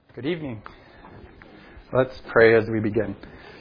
Good evening. Let's pray as we begin.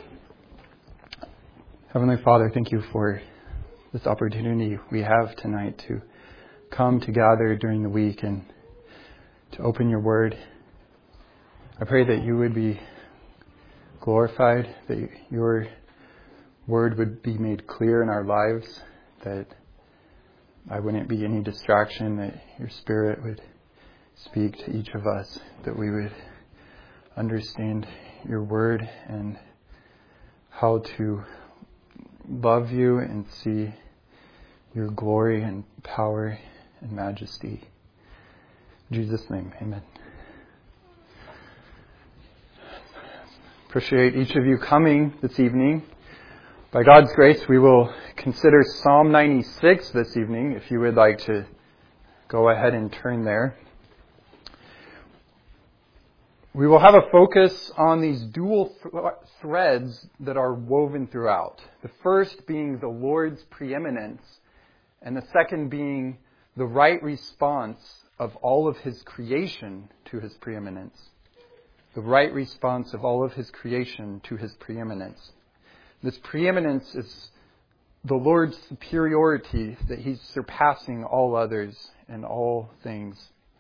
Heavenly Father, thank you for this opportunity we have tonight to come to gather during the week and to open your word. I pray that you would be glorified, that your word would be made clear in our lives, that I wouldn't be any distraction, that your Spirit would speak to each of us, that we would understand your word and how to love you and see your glory and power and majesty. In Jesus' name, amen. Appreciate each of you coming this evening. By God's grace, we will consider Psalm 96 this evening, if you would like to go ahead and turn there. We will have a focus on these dual threads that are woven throughout. The first being the Lord's preeminence, and the second being the right response of all of His creation to His preeminence. The right response of all of His creation to His preeminence. This preeminence is the Lord's superiority, that He's surpassing all others and all things.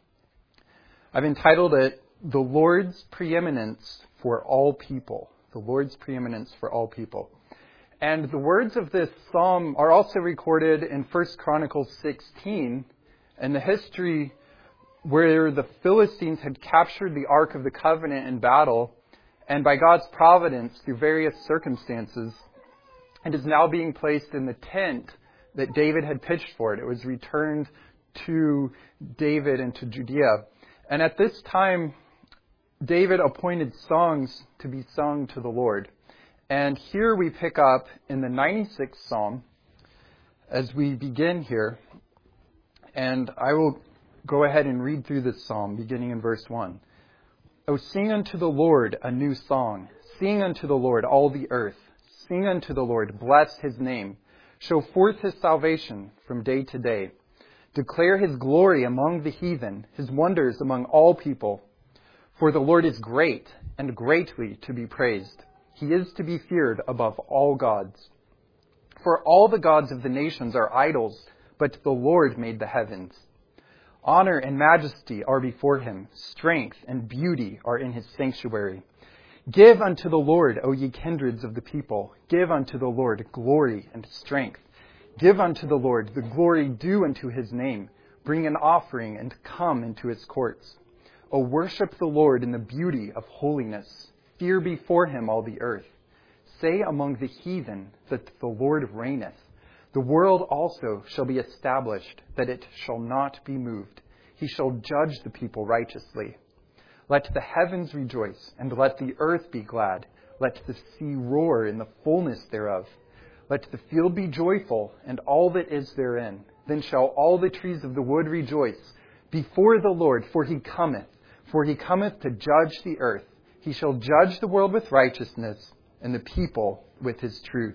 I've entitled it, The Lord's Preeminence for All People. The Lord's Preeminence for All People. And the words of this psalm are also recorded in 1 Chronicles 16, and the history where the Philistines had captured the Ark of the Covenant in battle, and by God's providence, through various circumstances, it is now being placed in the tent that David had pitched for it. It was returned to David and to Judea. And at this time, David appointed songs to be sung to the Lord. And here we pick up in the 96th Psalm as we begin here. And I will go ahead and read through this psalm, beginning in verse 1. O sing unto the Lord a new song. Sing unto the Lord all the earth. Sing unto the Lord, bless His name. Show forth His salvation from day to day. Declare His glory among the heathen, His wonders among all people. For the Lord is great and greatly to be praised. He is to be feared above all gods. For all the gods of the nations are idols, but the Lord made the heavens. Honor and majesty are before Him. Strength and beauty are in His sanctuary. Give unto the Lord, O ye kindreds of the people. Give unto the Lord glory and strength. Give unto the Lord the glory due unto His name. Bring an offering and come into His courts. O worship the Lord in the beauty of holiness. Fear before Him all the earth. Say among the heathen that the Lord reigneth. The world also shall be established, that it shall not be moved. He shall judge the people righteously. Let the heavens rejoice, and let the earth be glad. Let the sea roar in the fullness thereof. Let the field be joyful, and all that is therein. Then shall all the trees of the wood rejoice before the Lord, for He cometh. For He cometh to judge the earth. He shall judge the world with righteousness, and the people with His truth.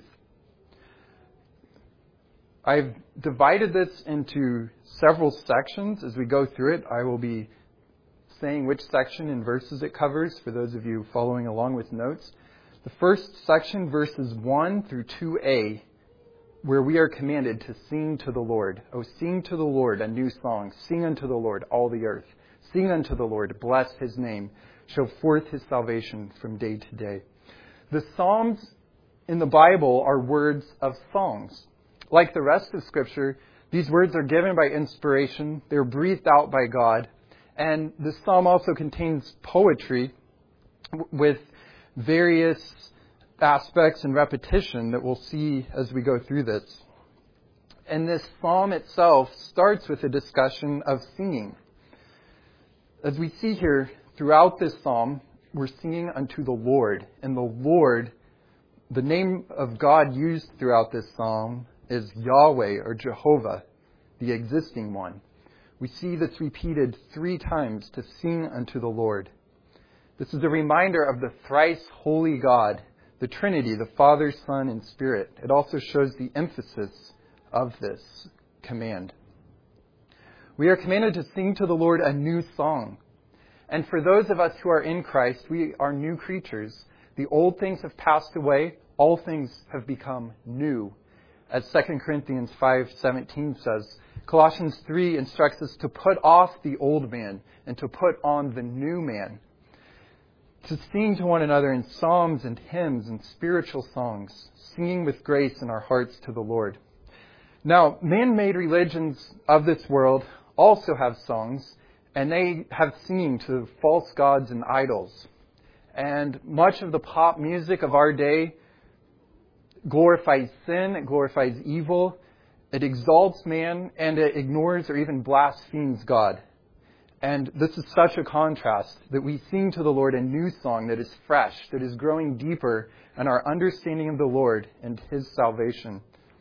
I've divided this into several sections. As we go through it, I will be saying which section and verses it covers for those of you following along with notes. The first section, verses 1 through 2a, where we are commanded to sing to the Lord. O sing to the Lord a new song. Sing unto the Lord all the earth. Sing unto the Lord, bless His name. Show forth His salvation from day to day. The Psalms in the Bible are words of songs. Like the rest of Scripture, these words are given by inspiration. They're breathed out by God. And the Psalm also contains poetry with various aspects and repetition that we'll see as we go through this. And this Psalm itself starts with a discussion of singing. As we see here, throughout this Psalm, we're singing unto the Lord. And the Lord, the name of God used throughout this Psalm is Yahweh or Jehovah, the existing one. We see this repeated 3 times, to sing unto the Lord. This is a reminder of the thrice holy God, the Trinity, the Father, Son, and Spirit. It also shows the emphasis of this command. We are commanded to sing to the Lord a new song. And for those of us who are in Christ, we are new creatures. The old things have passed away. All things have become new. As 2 Corinthians 5:17 says, Colossians 3 instructs us to put off the old man and to put on the new man. To sing to one another in psalms and hymns and spiritual songs, singing with grace in our hearts to the Lord. Now, man-made religions of this world also have songs, and they have singing to false gods and idols. And much of the pop music of our day glorifies sin, it glorifies evil, it exalts man, and it ignores or even blasphemes God. And this is such a contrast that we sing to the Lord a new song that is fresh, that is growing deeper in our understanding of the Lord and His salvation.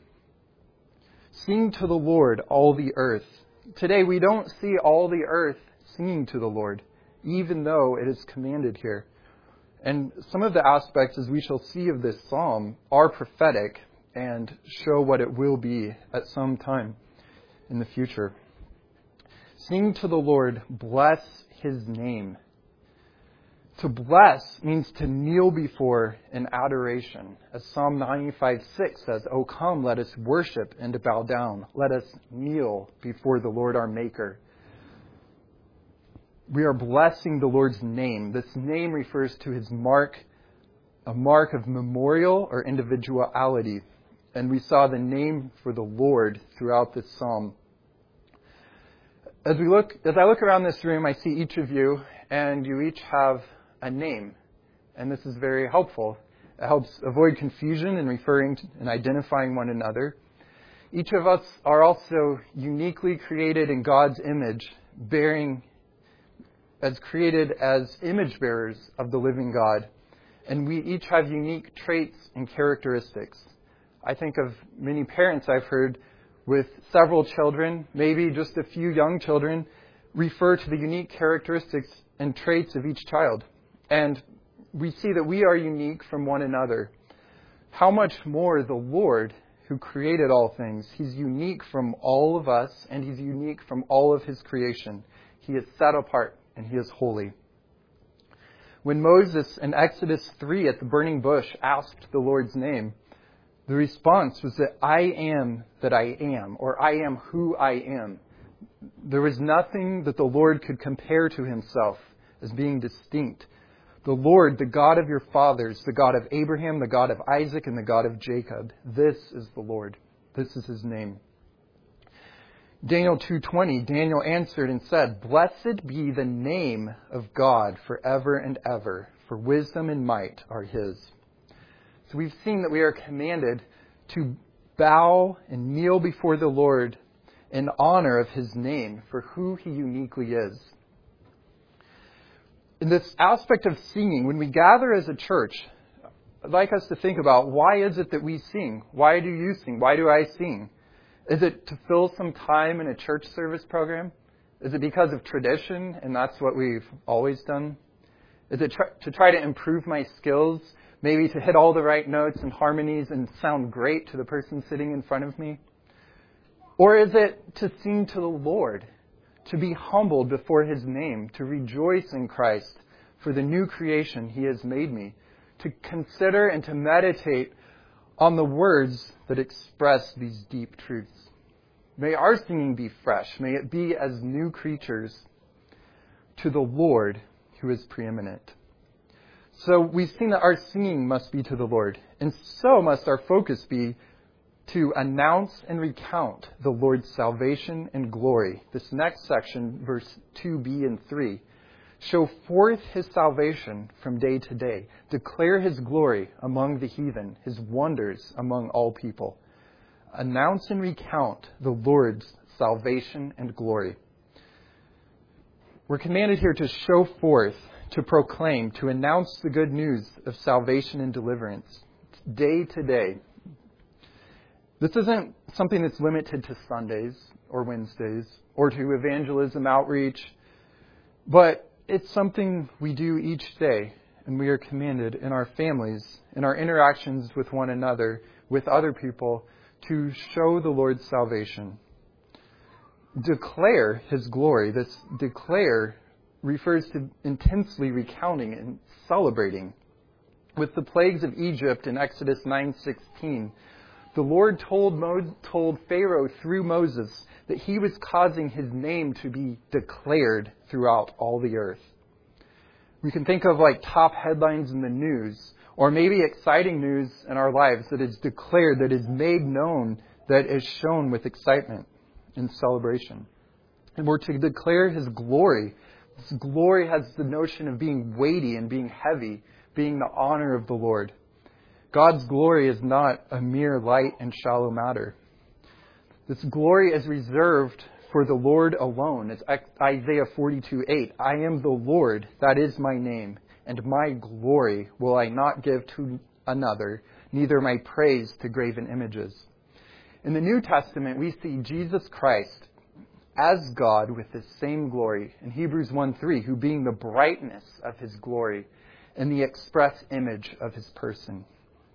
Sing to the Lord, all the earth. Today we don't see all the earth singing to the Lord, even though it is commanded here. And some of the aspects, as we shall see of this psalm, are prophetic and show what it will be at some time in the future. Sing to the Lord, bless His name. To bless means to kneel before in adoration. As Psalm 95:6 says, "O come, let us worship and bow down. Let us kneel before the Lord our Maker." We are blessing the Lord's name. This name refers to His mark, a mark of memorial or individuality. And we saw the name for the Lord throughout this psalm. As I look around this room, I see each of you, and you each have a name. And this is very helpful. It helps avoid confusion in referring to and identifying one another. Each of us are also uniquely created in God's image, created as image bearers of the living God. And we each have unique traits and characteristics. I think of many parents I've heard with several children, maybe just a few young children, refer to the unique characteristics and traits of each child. And we see that we are unique from one another. How much more the Lord, who created all things, He's unique from all of us, and He's unique from all of His creation. He is set apart, and He is holy. When Moses in Exodus 3 at the burning bush asked the Lord's name, the response was that I am that I am, or I am who I am. There was nothing that the Lord could compare to Himself as being distinct. The Lord, the God of your fathers, the God of Abraham, the God of Isaac, and the God of Jacob. This is the Lord. This is His name. Daniel 2:20, Daniel answered and said, "Blessed be the name of God forever and ever, for wisdom and might are His." So we've seen that we are commanded to bow and kneel before the Lord in honor of His name for who He uniquely is. In this aspect of singing, when we gather as a church, I'd like us to think about, why is it that we sing? Why do you sing? Why do I sing? Is it to fill some time in a church service program? Is it because of tradition and that's what we've always done? Is it to try to improve my skills? Maybe to hit all the right notes and harmonies and sound great to the person sitting in front of me? Or is it to sing to the Lord, to be humbled before His name, to rejoice in Christ for the new creation He has made me, to consider and to meditate on the words that express these deep truths? May our singing be fresh. May it be as new creatures to the Lord who is preeminent. So we've seen that our singing must be to the Lord, and so must our focus be to announce and recount the Lord's salvation and glory. This next section, verse 2b and 3, show forth His salvation from day to day, declare His glory among the heathen, His wonders among all people. Announce and recount the Lord's salvation and glory. We're commanded here to show forth, to proclaim, to announce the good news of salvation and deliverance day to day. This isn't something that's limited to Sundays or Wednesdays or to evangelism outreach, but it's something we do each day, and we are commanded in our families, in our interactions with one another, with other people, to show the Lord's salvation. Declare His glory. This declare refers to intensely recounting and celebrating. With the plagues of Egypt in Exodus 9:16, the Lord told Pharaoh through Moses that he was causing his name to be declared throughout all the earth. We can think of like top headlines in the news, or maybe exciting news in our lives that is declared, that is made known, that is shown with excitement and celebration. And we're to declare His glory. This glory has the notion of being weighty and being heavy, being the honor of the Lord. God's glory is not a mere light and shallow matter. This glory is reserved for the Lord alone. It's Isaiah 42:8. I am the Lord, that is my name, and my glory will I not give to another, neither my praise to graven images. In the New Testament, we see Jesus Christ as God with His same glory. In Hebrews 1:3, who being the brightness of His glory and the express image of His person.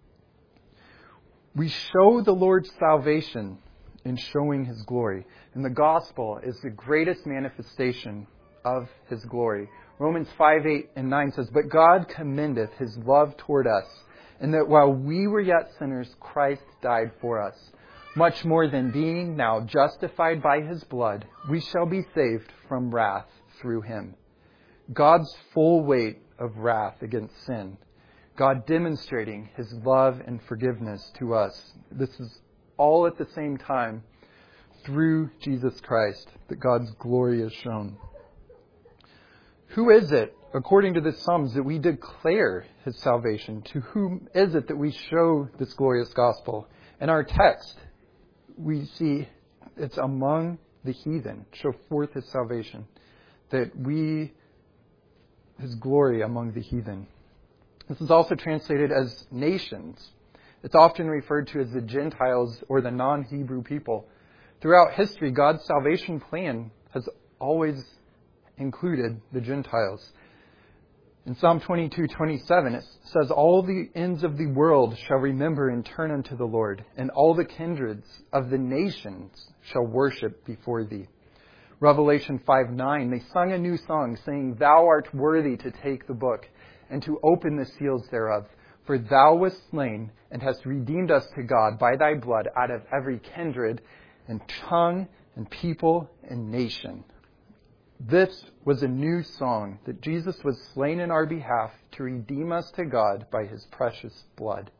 We show the Lord's salvation in showing His glory. And the gospel is the greatest manifestation of His glory. Romans 5:8 and 9 says, But God commendeth His love toward us, and that while we were yet sinners, Christ died for us. Much more than being now justified by His blood, we shall be saved from wrath through Him. God's full weight of wrath against sin. God demonstrating His love and forgiveness to us. This is all at the same time through Jesus Christ that God's glory is shown. Who is it, according to the Psalms, that we declare His salvation? To whom is it that we show this glorious gospel? In our text, we see it's among the heathen. Show forth His salvation. That His glory among the heathen. This is also translated as nations. It's often referred to as the Gentiles or the non-Hebrew people. Throughout history, God's salvation plan has always included the Gentiles. In Psalm 22:27, it says, All the ends of the world shall remember and turn unto the Lord, and all the kindreds of the nations shall worship before Thee. Revelation 5:9, they sung a new song, saying, Thou art worthy to take the book and to open the seals thereof. For Thou wast slain and hast redeemed us to God by Thy blood out of every kindred and tongue and people and nation. This was a new song, that Jesus was slain in our behalf to redeem us to God by His precious blood.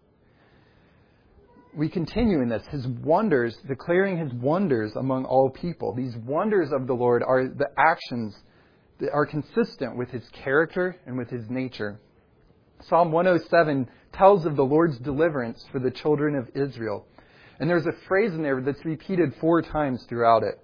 We continue in this, His wonders, declaring His wonders among all people. These wonders of the Lord are the actions that are consistent with His character and with His nature. Psalm 107 tells of the Lord's deliverance for the children of Israel. And there's a phrase in there that's repeated 4 times throughout it.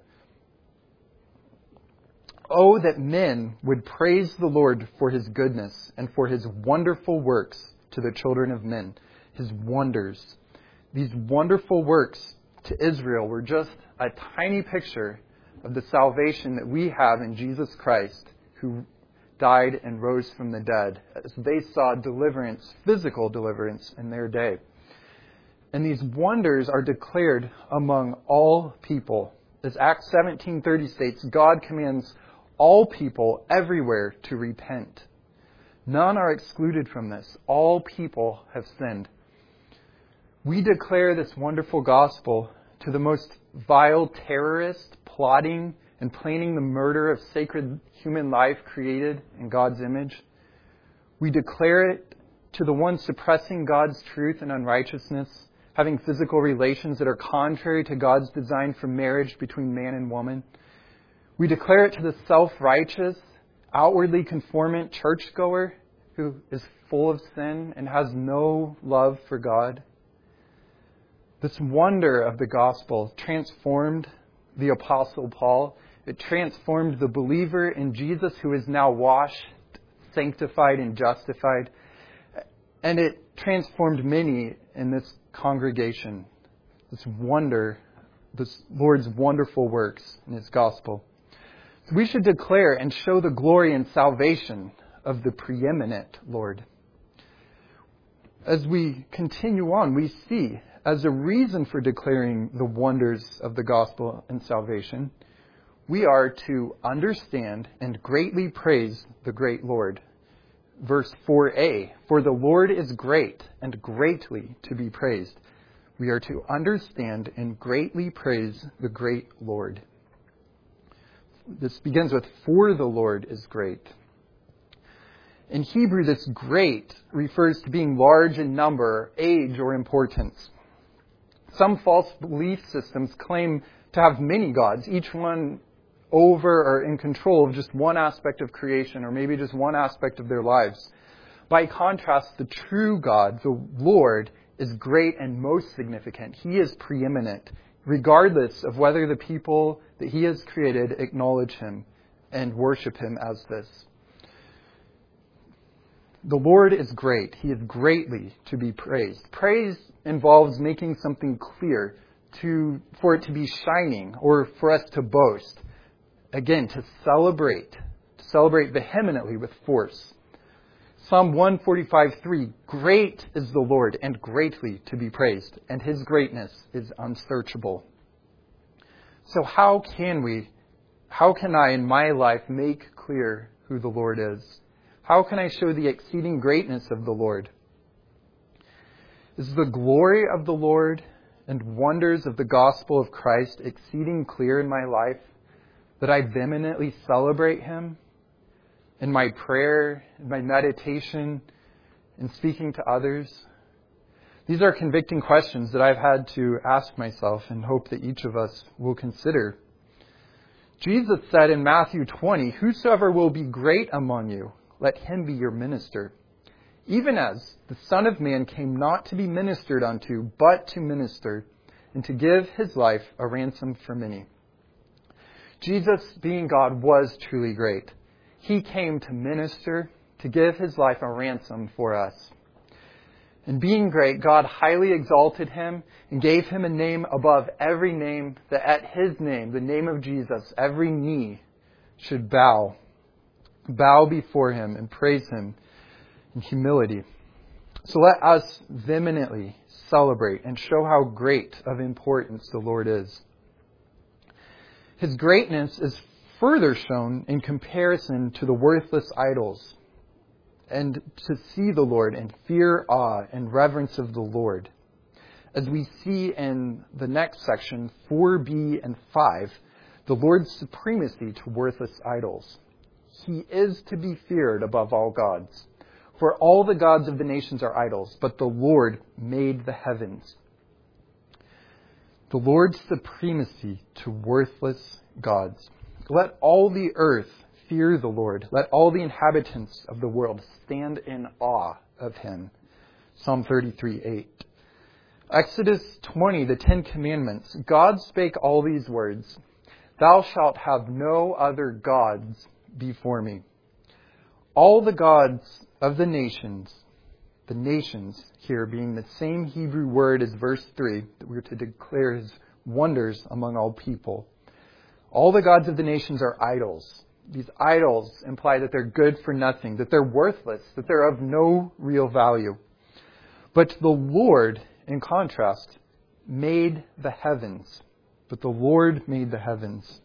Oh, that men would praise the Lord for His goodness and for His wonderful works to the children of men. His wonders. These wonderful works to Israel were just a tiny picture of the salvation that we have in Jesus Christ, who died and rose from the dead, as they saw deliverance, physical deliverance in their day. And these wonders are declared among all people. As Acts 17:30 states, God commands all people everywhere to repent. None are excluded from this. All people have sinned. We declare this wonderful gospel to the most vile terrorist plotting and planning the murder of sacred human life created in God's image. We declare it to the one suppressing God's truth and unrighteousness, having physical relations that are contrary to God's design for marriage between man and woman. We declare it to the self-righteous, outwardly conformant churchgoer who is full of sin and has no love for God. This wonder of the gospel transformed the Apostle Paul. It transformed the believer in Jesus, who is now washed, sanctified, and justified. And it transformed many in this congregation. This wonder, this Lord's wonderful works in His gospel. So we should declare and show the glory and salvation of the preeminent Lord. As we continue on, we see, as a reason for declaring the wonders of the gospel and salvation, we are to understand and greatly praise the great Lord. Verse 4a, for the Lord is great and greatly to be praised. We are to understand and greatly praise the great Lord. This begins with, for the Lord is great. In Hebrew, this great refers to being large in number, age, or importance. Some false belief systems claim to have many gods, each one over or in control of just one aspect of creation, or maybe just one aspect of their lives. By contrast, the true God, the Lord, is great and most significant. He is preeminent, regardless of whether the people that He has created acknowledge Him and worship Him as this. The Lord is great. He is greatly to be praised. Praise involves making something clear, for it to be shining, or for us to boast. Again, to celebrate vehemently with force. Psalm 145:3, great is the Lord and greatly to be praised, and His greatness is unsearchable. So how can I in my life make clear who the Lord is? How can I show the exceeding greatness of the Lord? Is the glory of the Lord and wonders of the gospel of Christ exceeding clear in my life, that I vehemently celebrate Him in my prayer, in my meditation, in speaking to others? These are convicting questions that I've had to ask myself and hope that each of us will consider. Jesus said in Matthew 20, whosoever will be great among you, let him be your minister. Even as the Son of Man came not to be ministered unto, but to minister, and to give His life a ransom for many. Jesus, being God, was truly great. He came to minister, to give His life a ransom for us. And being great, God highly exalted Him and gave Him a name above every name, that at His name, the name of Jesus, every knee should bow before Him and praise Him in humility. So let us vehemently celebrate and show how great of importance the Lord is. His greatness is further shown in comparison to the worthless idols, and to see the Lord and fear, awe, and reverence of the Lord. As we see in the next section, 4b and 5, the Lord's supremacy to worthless idols. He is to be feared above all gods. For all the gods of the nations are idols, but the Lord made the heavens. The Lord's supremacy to worthless gods. Let all the earth fear the Lord. Let all the inhabitants of the world stand in awe of Him. Psalm 33:8. Exodus 20, the 10 Commandments. God spake all these words. Thou shalt have no other gods before me. All the gods of the nations here being the same Hebrew word as verse 3, that we are to declare His wonders among all people. All the gods of the nations are idols. These idols imply that they're good for nothing, that they're worthless, that they're of no real value. But the Lord, in contrast, made the heavens. But the Lord made the heavens.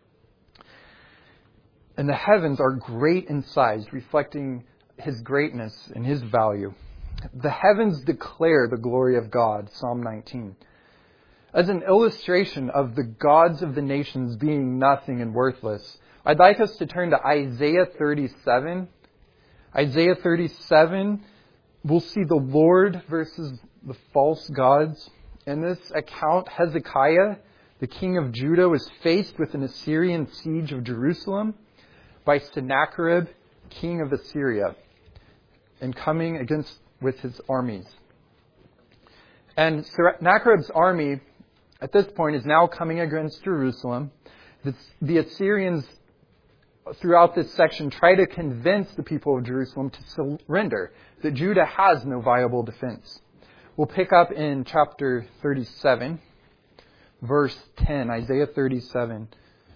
And the heavens are great in size, reflecting His greatness and His value. The heavens declare the glory of God, Psalm 19. As an illustration of the gods of the nations being nothing and worthless, I'd like us to turn to Isaiah 37. Isaiah 37, we'll see the Lord versus the false gods. In this account, Hezekiah, the king of Judah, was faced with an Assyrian siege of Jerusalem by Sennacherib, king of Assyria, and coming against with his armies. And Sennacherib's army, at this point, is now coming against Jerusalem. The Assyrians, throughout this section, try to convince the people of Jerusalem to surrender, that Judah has no viable defense. We'll pick up in chapter 37, verse 10, Isaiah 37.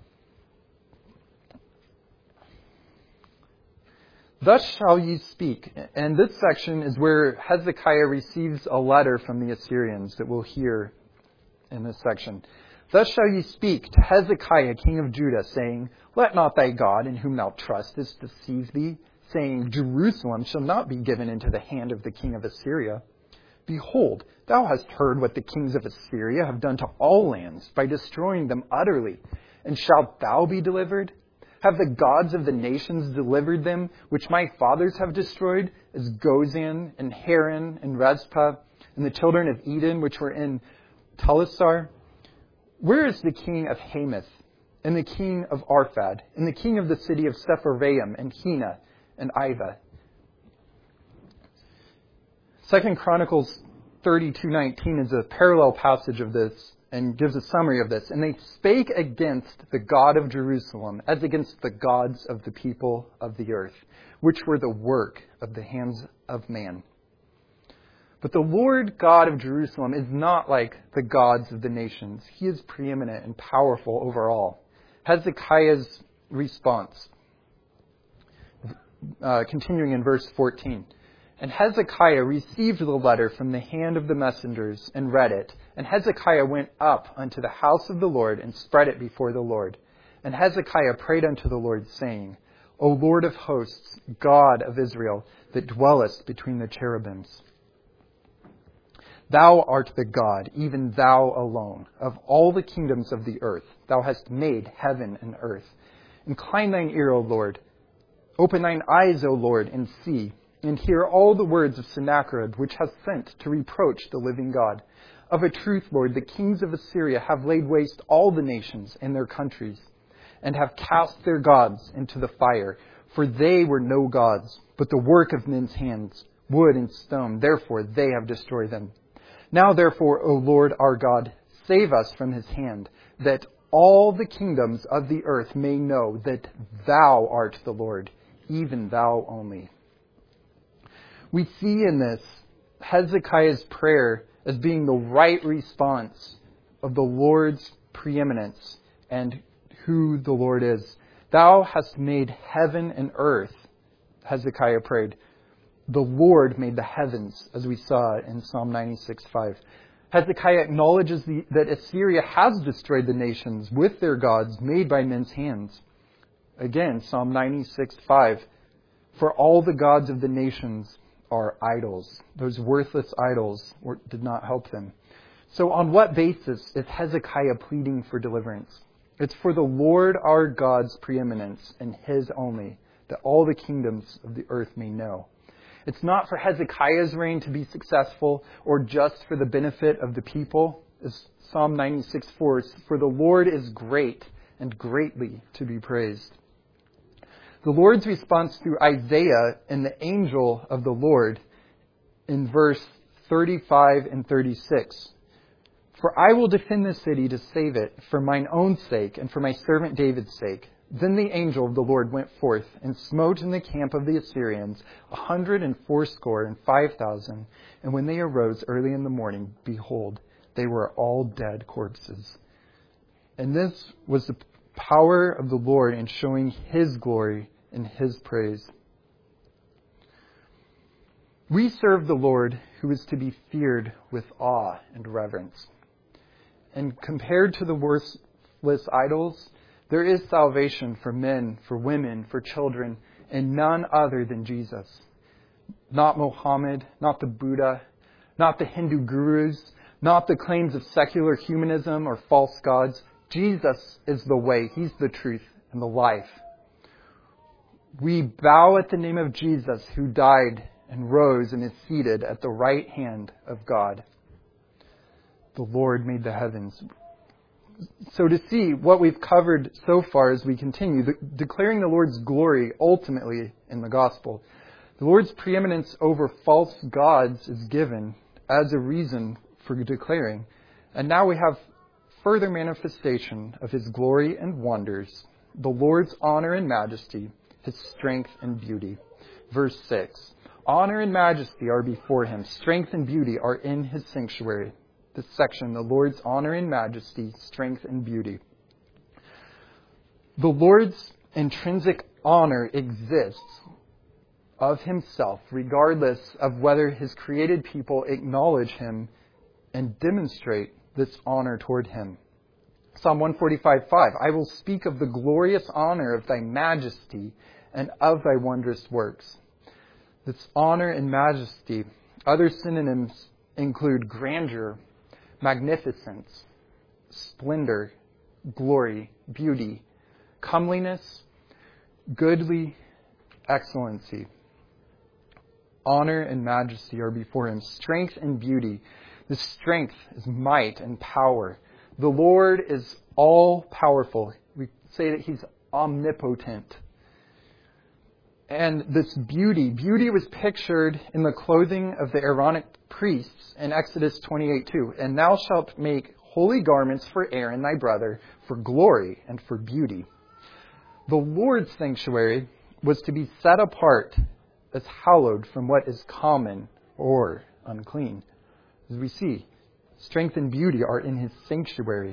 Thus shall ye speak. And this section is where Hezekiah receives a letter from the Assyrians that we'll hear in this section. Thus shall ye speak to Hezekiah king of Judah, saying, Let not thy God, in whom thou trustest, deceive thee, saying, Jerusalem shall not be given into the hand of the king of Assyria. Behold, thou hast heard what the kings of Assyria have done to all lands, by destroying them utterly. And shalt thou be delivered? Have the gods of the nations delivered them, which my fathers have destroyed, as Gozan, and Haran, and Rezpah, and the children of Eden, which were in Telassar? Where is the king of Hamath, and the king of Arphad, and the king of the city of Sepharvaim, and Hena, and Ivah? 2 Chronicles 32:19 is a parallel passage of this and gives a summary of this. And they spake against the God of Jerusalem as against the gods of the people of the earth, which were the work of the hands of man. But the Lord God of Jerusalem is not like the gods of the nations. He is preeminent and powerful over all. Hezekiah's response, continuing in verse 14. And Hezekiah received the letter from the hand of the messengers and read it. And Hezekiah went up unto the house of the Lord and spread it before the Lord. And Hezekiah prayed unto the Lord, saying, O Lord of hosts, God of Israel, that dwellest between the cherubims. Thou art the God, even thou alone, of all the kingdoms of the earth. Thou hast made heaven and earth. Incline thine ear, O Lord. Open thine eyes, O Lord, and see, and hear all the words of Sennacherib, which hath sent to reproach the living God. Of a truth, Lord, the kings of Assyria have laid waste all the nations and their countries, and have cast their gods into the fire. For they were no gods, but the work of men's hands, wood and stone. Therefore they have destroyed them. Now therefore, O Lord our God, save us from his hand, that all the kingdoms of the earth may know that thou art the Lord, even thou only. We see in this Hezekiah's prayer as being the right response of the Lord's preeminence and who the Lord is. Thou hast made heaven and earth, Hezekiah prayed. The Lord made the heavens, as we saw in Psalm 96:5. Hezekiah acknowledges that Assyria has destroyed the nations with their gods made by men's hands. Again, Psalm 96:5. For all the gods of the nations are idols. Those worthless idols did not help them. So on what basis is Hezekiah pleading for deliverance? It's for the Lord our God's preeminence and his only, that all the kingdoms of the earth may know. It's not for Hezekiah's reign to be successful or just for the benefit of the people. As Psalm 96:4, for the Lord is great and greatly to be praised. The Lord's response through Isaiah and the angel of the Lord in verse 35 and 36. For I will defend the city to save it for mine own sake and for my servant David's sake. Then the angel of the Lord went forth and smote in the camp of the Assyrians 185,000. And when they arose early in the morning, behold, they were all dead corpses. And this was the power of the Lord in showing his glory and his praise. We serve the Lord who is to be feared with awe and reverence. And compared to the worthless idols, there is salvation for men, for women, for children, and none other than Jesus. Not Mohammed, not the Buddha, not the Hindu gurus, not the claims of secular humanism or false gods. Jesus is the way, he's the truth, and the life. We bow at the name of Jesus, who died and rose and is seated at the right hand of God. The Lord made the heavens. So to see what we've covered so far as we continue, declaring the Lord's glory ultimately in the gospel, the Lord's preeminence over false gods is given as a reason for declaring. And now we have further manifestation of his glory and wonders, the Lord's honor and majesty, his strength and beauty. Verse 6, honor and majesty are before him, strength and beauty are in his sanctuary. This section, the Lord's honor and majesty, strength and beauty. The Lord's intrinsic honor exists of himself, regardless of whether his created people acknowledge him and demonstrate this honor toward him. Psalm 145:5, I will speak of the glorious honor of thy majesty and of thy wondrous works. This honor and majesty. Other synonyms include grandeur, magnificence, splendor, glory, beauty, comeliness, goodly, excellency. Honor and majesty are before him. Strength and beauty. The strength is might and power. The Lord is all-powerful. We say that he's omnipotent. And this beauty was pictured in the clothing of the Aaronic priests in Exodus 28:2. And thou shalt make holy garments for Aaron thy brother, for glory and for beauty. The Lord's sanctuary was to be set apart as hallowed from what is common or unclean. As we see, strength and beauty are in his sanctuary.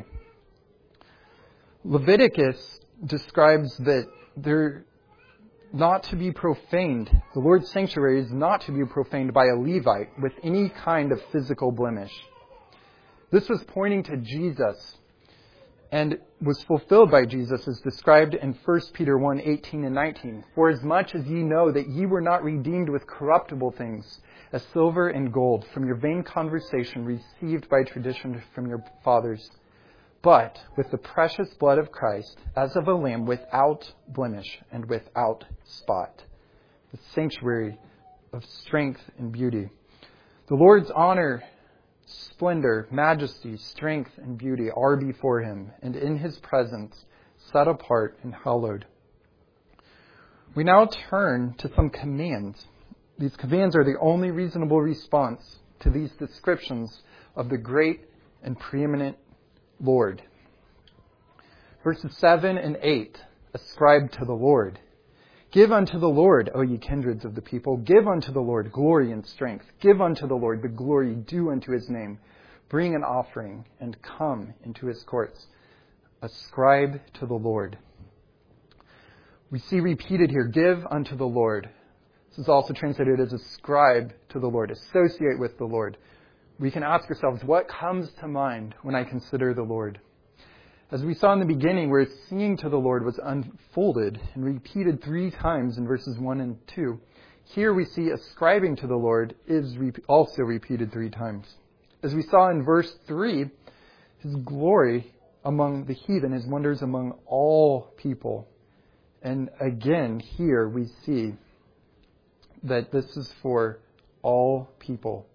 Leviticus describes that they're not to be profaned. The Lord's sanctuary is not to be profaned by a Levite with any kind of physical blemish. This was pointing to Jesus and was fulfilled by Jesus as described in 1 Peter 1:18 and 19. For as much as ye know that ye were not redeemed with corruptible things, as silver and gold, from your vain conversation received by tradition from your fathers, but with the precious blood of Christ, as of a lamb without blemish and without spot. The sanctuary of strength and beauty. The Lord's honor, splendor, majesty, strength, and beauty are before him, and in his presence, set apart and hallowed. We now turn to some commands. These commands are the only reasonable response to these descriptions of the great and preeminent Lord. Verses 7 and 8, ascribe to the Lord. Give unto the Lord, O ye kindreds of the people, give unto the Lord glory and strength. Give unto the Lord the glory due unto his name. Bring an offering and come into his courts. Ascribe to the Lord. We see repeated here, give unto the Lord. This is also translated as ascribe to the Lord, associate with the Lord. We can ask ourselves, what comes to mind when I consider the Lord? As we saw in the beginning, where singing to the Lord was unfolded and repeated 3 times in verses 1 and 2, here we see ascribing to the Lord is also repeated 3 times. As we saw in verse 3, his glory among the heathen, his wonders among all people. And again, here we see that this is for all people.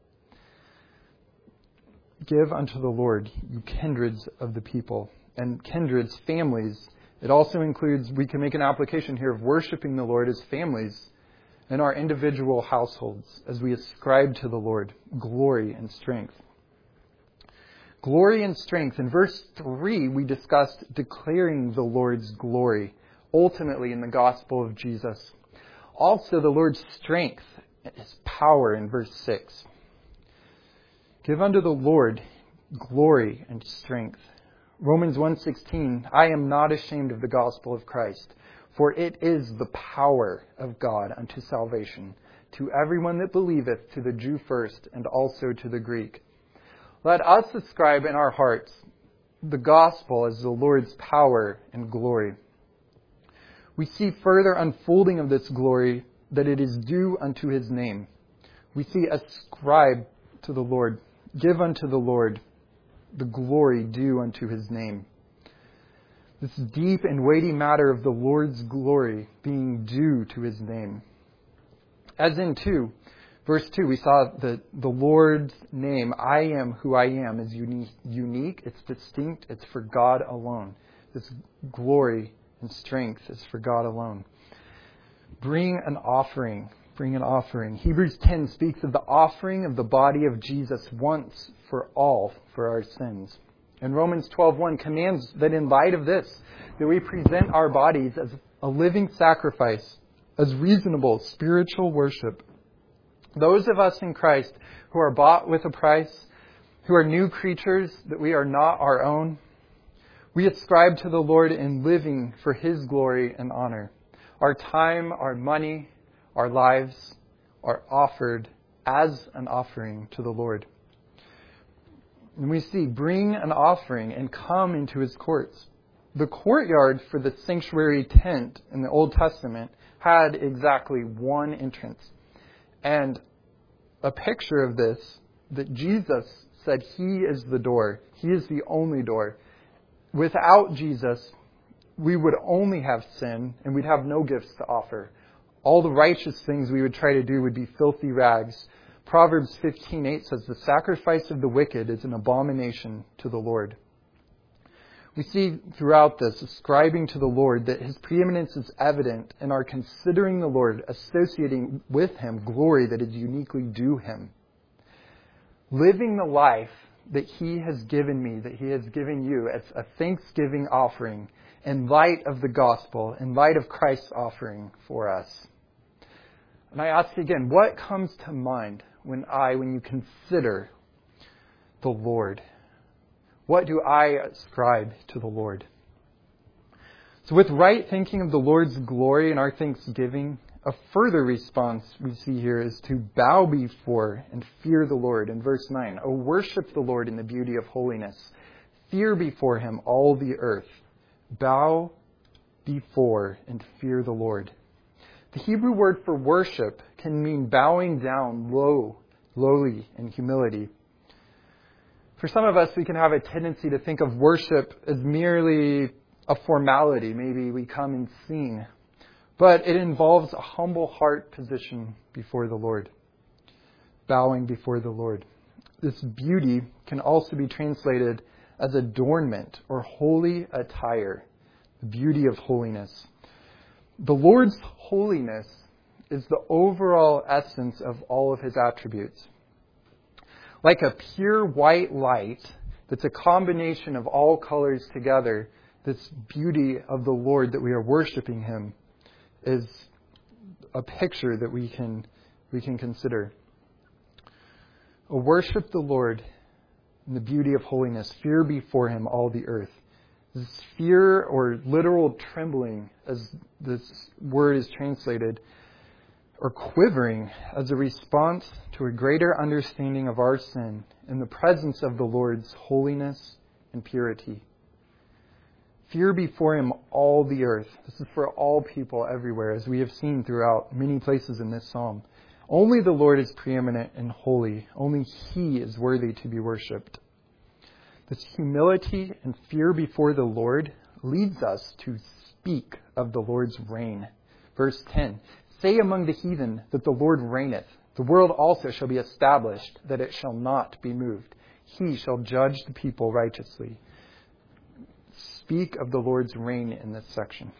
Give unto the Lord, you kindreds of the people. And kindreds, families. It also includes, we can make an application here of worshiping the Lord as families in our individual households as we ascribe to the Lord glory and strength. Glory and strength. In verse 3, we discussed declaring the Lord's glory, ultimately in the gospel of Jesus. Also, the Lord's strength, his power in verse 6. Give unto the Lord glory and strength. Romans 1:16, I am not ashamed of the gospel of Christ, for it is the power of God unto salvation, to everyone that believeth, to the Jew first, and also to the Greek. Let us ascribe in our hearts the gospel as the Lord's power and glory. We see further unfolding of this glory that it is due unto his name. We see ascribe to the Lord, give unto the Lord the glory due unto his name. This deep and weighty matter of the Lord's glory being due to his name. As in verse 2, we saw that the Lord's name, I am who I am, is unique, it's distinct, it's for God alone. This glory and strength is for God alone. Bring an offering. Hebrews 10 speaks of the offering of the body of Jesus once for all for our sins. And Romans 12:1 commands that in light of this, that we present our bodies as a living sacrifice, as reasonable spiritual worship. Those of us in Christ who are bought with a price, who are new creatures, that we are not our own, we ascribe to the Lord in living for his glory and honor. Our time, our money, our lives are offered as an offering to the Lord. And we see, bring an offering and come into his courts. The courtyard for the sanctuary tent in the Old Testament had exactly one entrance. And a picture of this, that Jesus said he is the door. He is the only door. Without Jesus, we would only have sin and we'd have no gifts to offer. All the righteous things we would try to do would be filthy rags. Proverbs 15:8 says, the sacrifice of the wicked is an abomination to the Lord. We see throughout this, ascribing to the Lord, that his preeminence is evident and are considering the Lord, associating with him glory that is uniquely due him. Living the life that he has given me, that he has given you, as a thanksgiving offering in light of the gospel, in light of Christ's offering for us. And I ask again, what comes to mind when you consider the Lord? What do I ascribe to the Lord? So with right thinking of the Lord's glory and our thanksgiving, a further response we see here is to bow before and fear the Lord. In verse 9, O worship the Lord in the beauty of holiness. Fear before him all the earth. Bow before and fear the Lord. The Hebrew word for worship can mean bowing down lowly in humility. For some of us, we can have a tendency to think of worship as merely a formality. Maybe we come and sing. But it involves a humble heart position before the Lord. Bowing before the Lord. This beauty can also be translated as adornment or holy attire. The beauty of holiness. The Lord's holiness is the overall essence of all of his attributes. Like a pure white light that's a combination of all colors together, this beauty of the Lord that we are worshiping him is a picture that we can consider. Worship the Lord in the beauty of holiness. Fear before him all the earth. This fear or literal trembling, as this word is translated, or quivering as a response to a greater understanding of our sin in the presence of the Lord's holiness and purity. Fear before him all the earth. This is for all people everywhere, as we have seen throughout many places in this psalm. Only the Lord is preeminent and holy. Only he is worthy to be worshipped. This humility and fear before the Lord leads us to speak of the Lord's reign. Verse 10, say among the heathen that the Lord reigneth. The world also shall be established, that it shall not be moved. He shall judge the people righteously. Speak of the Lord's reign in this section.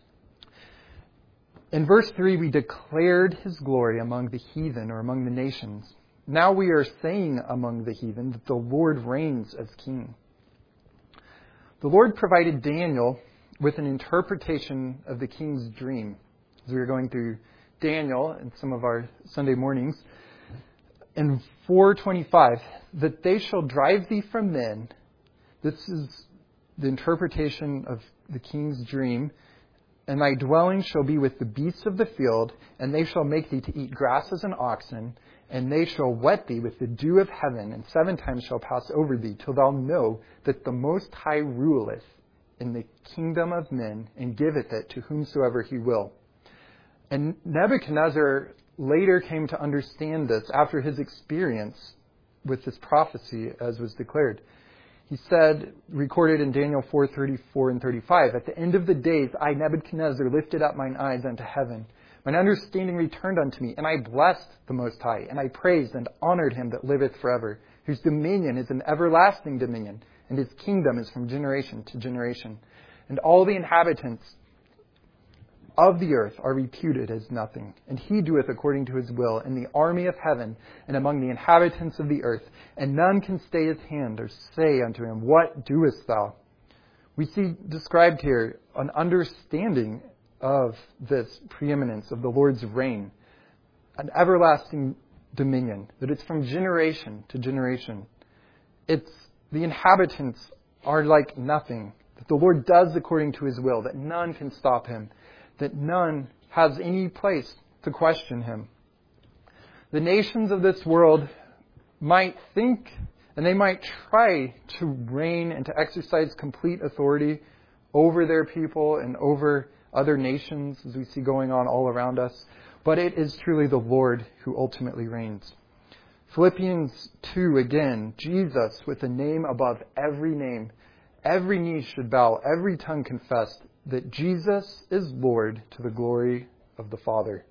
In verse 3, we declared his glory among the heathen or among the nations. Now we are saying among the heathen that the Lord reigns as king. The Lord provided Daniel with an interpretation of the king's dream. As we were going through Daniel in some of our Sunday mornings, in 4:25, that they shall drive thee from men. This is the interpretation of the king's dream. And thy dwelling shall be with the beasts of the field, and they shall make thee to eat grass as an oxen, and they shall wet thee with the dew of heaven, and 7 times shall pass over thee, till thou know that the Most High ruleth in the kingdom of men, and giveth it to whomsoever he will. And Nebuchadnezzar later came to understand this after his experience with this prophecy, as was declared. He said, recorded in Daniel 4:34 and 35, at the end of the days, I, Nebuchadnezzar, lifted up mine eyes unto heaven. Mine understanding returned unto me, and I blessed the Most High, and I praised and honored him that liveth forever, whose dominion is an everlasting dominion, and his kingdom is from generation to generation. And all the inhabitants of the earth are reputed as nothing. And he doeth according to his will in the army of heaven and among the inhabitants of the earth. And none can stay his hand or say unto him, what doest thou? We see described here an understanding of this preeminence of the Lord's reign, an everlasting dominion, that it's from generation to generation. It's the inhabitants are like nothing, that the Lord does according to his will, that none can stop him, that none has any place to question him. The nations of this world might think And they might try to reign and to exercise complete authority over their people and over other nations, as we see going on all around us. But it is truly the Lord who ultimately reigns. Philippians 2, again, Jesus with a name above every name. Every knee should bow, every tongue confess that Jesus is Lord to the glory of the Father.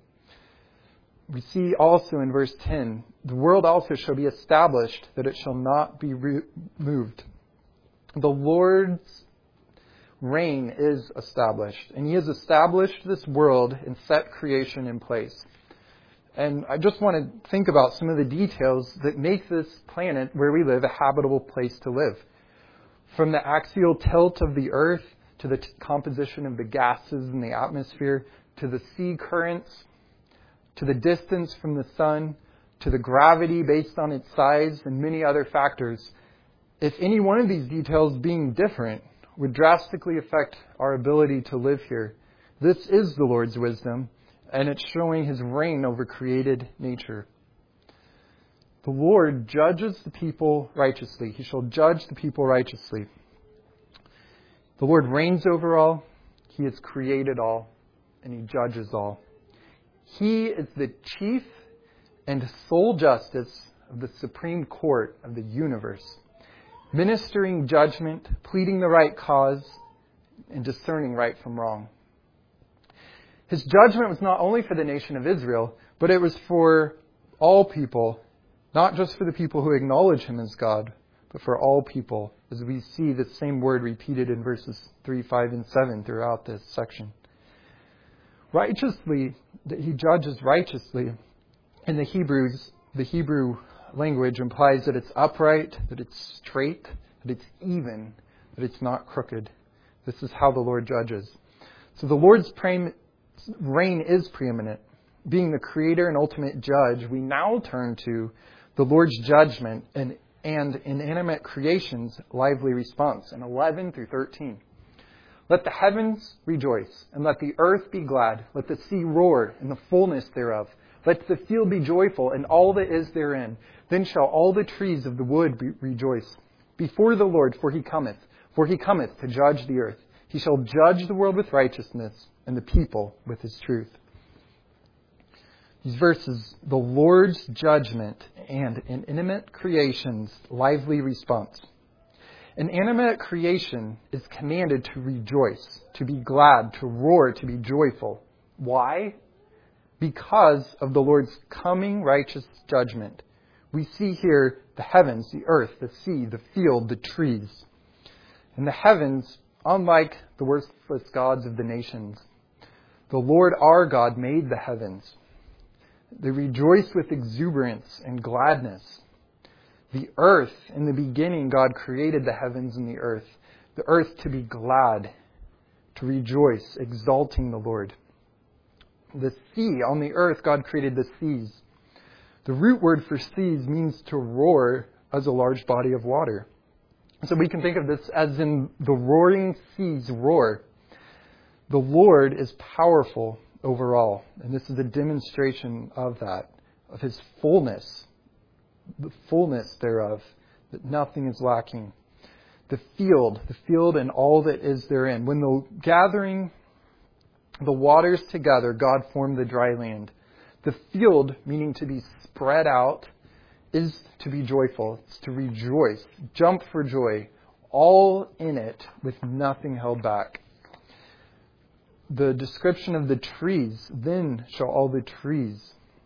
We see also in verse 10, the world also shall be established, that it shall not be moved. The Lord's reign is established, and He has established this world and set creation in place. And I just want to think about some of the details that make this planet where we live a habitable place to live. From the axial tilt of the earth, to the composition of the gases in the atmosphere, to the sea currents, to the distance from the sun, to the gravity based on its size, and many other factors. If any one of these details being different would drastically affect our ability to live here, this is the Lord's wisdom, and it's showing His reign over created nature. The Lord judges the people righteously. He shall judge the people righteously. The Lord reigns over all. He has created all, and He judges all. He is the chief and sole justice of the Supreme Court of the universe, ministering judgment, pleading the right cause, and discerning right from wrong. His judgment was not only for the nation of Israel, but it was for all people, not just for the people who acknowledge Him as God, but for all people, as we see the same word repeated in verses 3, 5, and 7 throughout this section. Righteously, that He judges righteously, in the Hebrew language implies that it's upright, that it's straight, that it's even, that it's not crooked. This is how the Lord judges. So the Lord's reign is preeminent. Being the creator and ultimate judge, we now turn to the Lord's judgment and inanimate creation's lively response in 11 through 13. Let the heavens rejoice, and let the earth be glad. Let the sea roar, and the fullness thereof. Let the field be joyful, and all that is therein. Then shall all the trees of the wood rejoice before the Lord, for He cometh to judge the earth. He shall judge the world with righteousness, and the people with His truth. These verses, the Lord's judgment and inanimate creation's lively response. An animate creation is commanded to rejoice, to be glad, to roar, to be joyful. Why? Because of the Lord's coming righteous judgment. We see here the heavens, the earth, the sea, the field, the trees. And the heavens, unlike the worthless gods of the nations, the Lord our God made the heavens. They rejoice with exuberance and gladness. The earth, in the beginning, God created the heavens and the earth to be glad, to rejoice, exalting the Lord. The sea, on the earth, God created the seas. The root word for seas means to roar as a large body of water. So we can think of this as in the roaring seas roar. The Lord is powerful over all, and this is a demonstration of that, of His fullness, the fullness thereof, that nothing is lacking. The field and all that is therein. When the gathering the waters together, God formed the dry land. The field, meaning to be spread out, is to be joyful. It's to rejoice, jump for joy, all in it with nothing held back. The description of the trees, then shall all the trees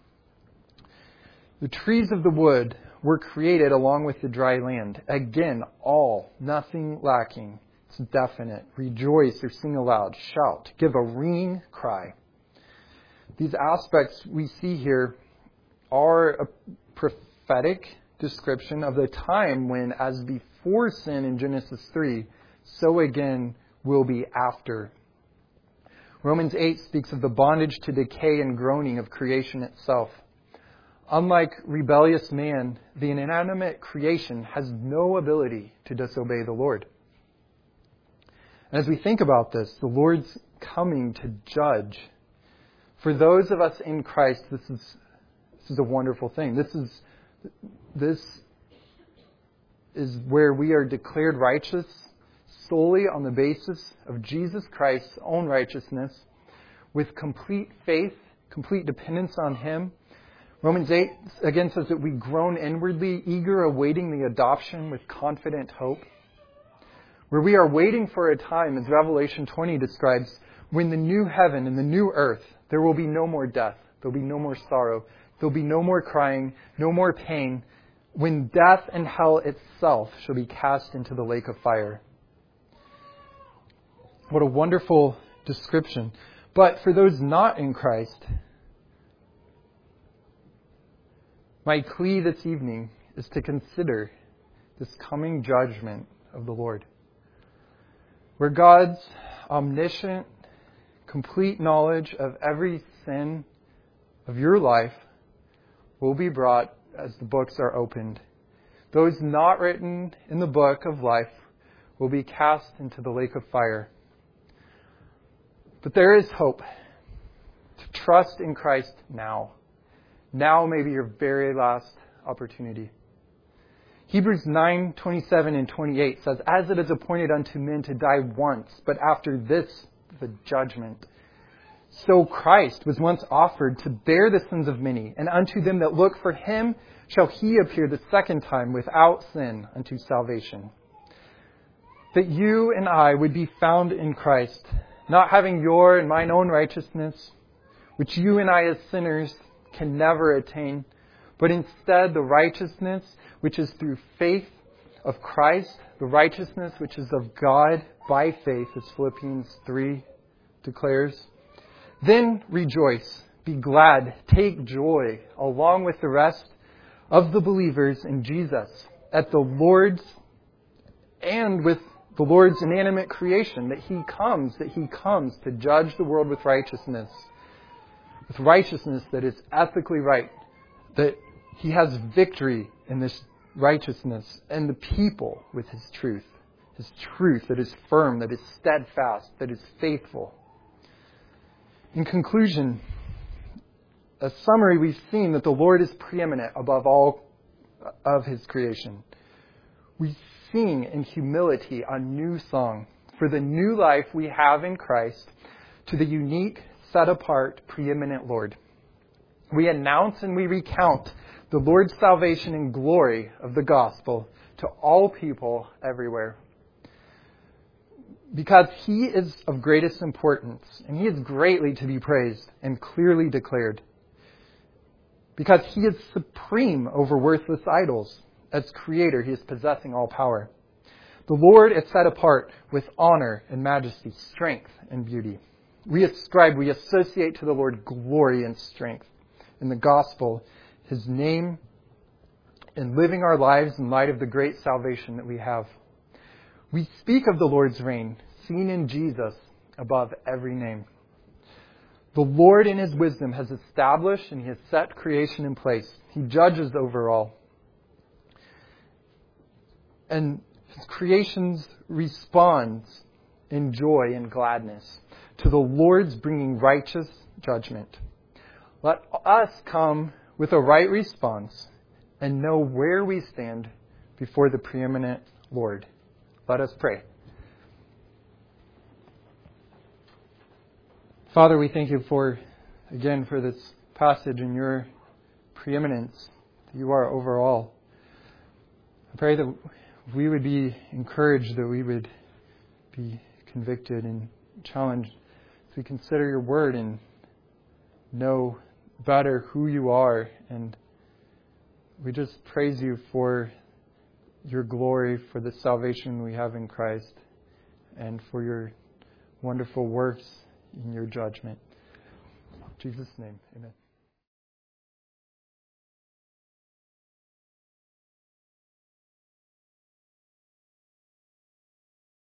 of the wood were created along with the dry land. Again, all, nothing lacking. It's definite. Rejoice or sing aloud, shout, give a ringing cry. These aspects we see here are a prophetic description of the time when, as before sin in Genesis 3, so again will be after. Romans 8 speaks of the bondage to decay and groaning of creation itself. Unlike rebellious man, the inanimate creation has no ability to disobey the Lord. And as we think about this, the Lord's coming to judge. For those of us in Christ, this is a wonderful thing. This is where we are declared righteous solely on the basis of Jesus Christ's own righteousness, with complete faith, complete dependence on Him. Romans 8 again says that we groan inwardly, eager awaiting the adoption with confident hope. Where we are waiting for a time, as Revelation 20 describes, when the new heaven and the new earth, there will be no more death, there will be no more sorrow, there will be no more crying, no more pain, when death and hell itself shall be cast into the lake of fire. What a wonderful description. But for those not in Christ, my plea this evening is to consider this coming judgment of the Lord, where God's omniscient, complete knowledge of every sin of your life will be brought as the books are opened. Those not written in the book of life will be cast into the lake of fire. But there is hope to trust in Christ now. Now may be your very last opportunity. Hebrews 9:27 and 28 says, "As it is appointed unto men to die once, but after this the judgment. So Christ was once offered to bear the sins of many, and unto them that look for Him shall He appear the second time without sin unto salvation." That you and I would be found in Christ, not having your and mine own righteousness, which you and I as sinners can never attain, but instead the righteousness which is through faith of Christ, the righteousness which is of God by faith, as Philippians 3 declares. Then rejoice, be glad, take joy, along with the rest of the believers in Jesus, at the Lord's and with the Lord's inanimate creation, that He comes to judge the world with righteousness that is ethically right, that He has victory in this righteousness, and the people with His truth that is firm, that is steadfast, that is faithful. In conclusion, a summary, we've seen that the Lord is preeminent above all of His creation. We sing in humility a new song for the new life we have in Christ to the unique, set-apart, preeminent Lord. We announce and we recount the Lord's salvation and glory of the gospel to all people everywhere. Because He is of greatest importance, and He is greatly to be praised and clearly declared. Because He is supreme over worthless idols. As Creator, He is possessing all power. The Lord is set apart with honor and majesty, strength and beauty. We associate to the Lord glory and strength in the gospel, His name, and living our lives in light of the great salvation that we have. We speak of the Lord's reign, seen in Jesus above every name. The Lord in His wisdom has established and He has set creation in place. He judges over all. And His creations responds in joy and gladness to the Lord's bringing righteous judgment. Let us come with a right response and know where we stand before the preeminent Lord. Let us pray. Father, we thank You for this passage and Your preeminence. You are over all. I pray that we would be encouraged, that we would be convicted and challenged as we consider Your word and know better who You are. And we just praise You for Your glory, for the salvation we have in Christ, and for Your wonderful works in Your judgment. In Jesus' name, amen.